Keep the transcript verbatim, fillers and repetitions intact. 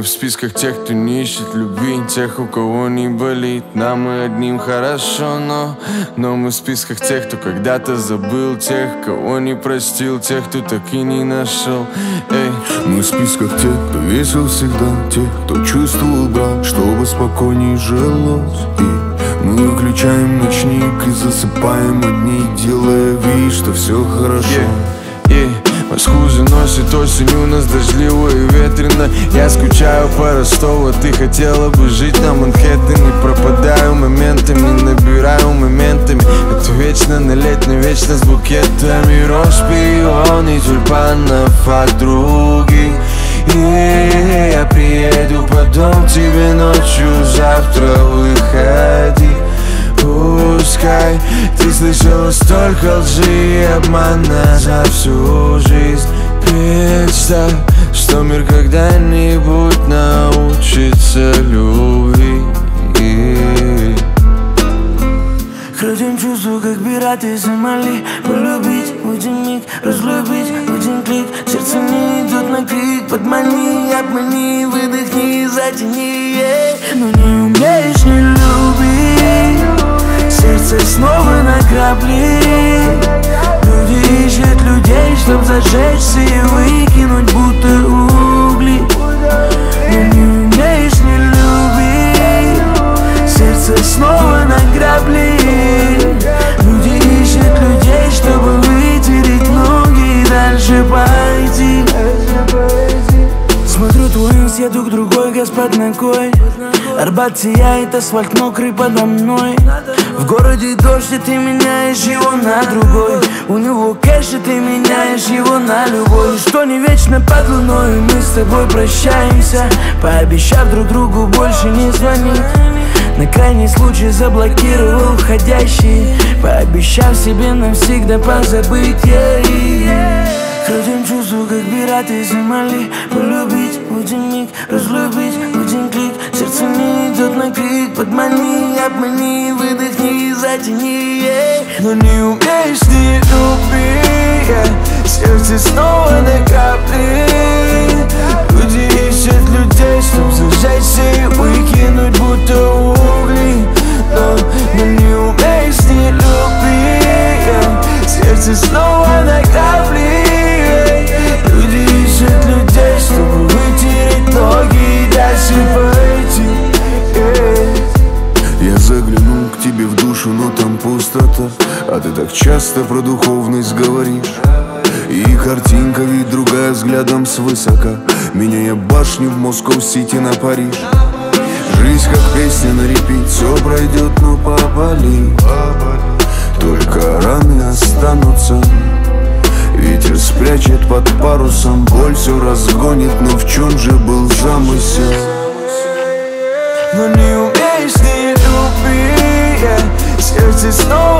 Мы в списках тех, кто не ищет любви, тех, у кого не болит. Нам и одним хорошо, но Но мы в списках тех, кто когда-то забыл, тех, кого не простил, тех, кто так и не нашел. Эй. Мы в списках тех, кто весел всегда, тех, кто чувствовал брак, чтобы спокойней жилось. И мы выключаем ночник и засыпаем одни, делая вид, что все хорошо. yeah. Yeah. Москву заносит осенью, у нас дождливо и ветрено. Я скучаю по Ростову, ты хотела бы жить на Манхэттене. Пропадаю моментами, набираю моментами. Это вечно на летнем, вечно с букетами роз, пионы, тюльпанов от других. И я приеду потом к тебе ночью, завтра выходи. Пускай ты слышала столько лжи и обмана за всю жизнь. Представь, что мир когда-нибудь научится любви. Крадем чувства, как пираты Сомали. Полюбить в один миг, разлюбить в один клик. Сердце не идет на крик, подмани, обмани, выдохни, затяни, yeah. Но не умеешь не любить, сердце снова на грабли. Люди ищут людей, чтоб зажечься и выкинуть, будто угли. Но не умеешь не любить, сердце снова на грабли. Люди ищут людей, чтобы вытереть ноги и дальше пойти. Смотрю твой инст, еду к другой, газ под ногой. Арбат сияет, асфальт мокрый подо мной. В городе дождь, и ты меняешь его на другой. У него кэш, и ты меняешь его на любой. Что не вечно под луной, мы с тобой прощаемся, пообещав друг другу больше не звонить. На крайний случай заблокировал входящие, пообещав себе навсегда позабыть, yeah. Крадем чувства, как пираты Сомали. Полюбить в один миг, разлюбить в один клик. Сердце не идет на крик, подмани, обмани, выдохни, затяни, yeah. Но не умеешь не любить, yeah. Сердце снова на капли. Люди ищут людей, чтоб зажечься и выкинуть, будто угли. Но, но не умеешь не любить, yeah. Сердце снова на капли. Люди ищут людей, чтобы вытереть ноги и дальше пойти, yeah. Я заглянул к тебе в душу, но там пустота. А ты так часто про духовность говоришь. И картинка ведь другая, взглядом свысока. Меняя башню в Москва-Сити на Париж. Жизнь как песня на репит, все пройдет, но поболит. Только раны останутся. Ветер спрячет под парусом, боль все разгонит, но в чем же был замысел? Но не умеешь не любить, yeah. Сердце снова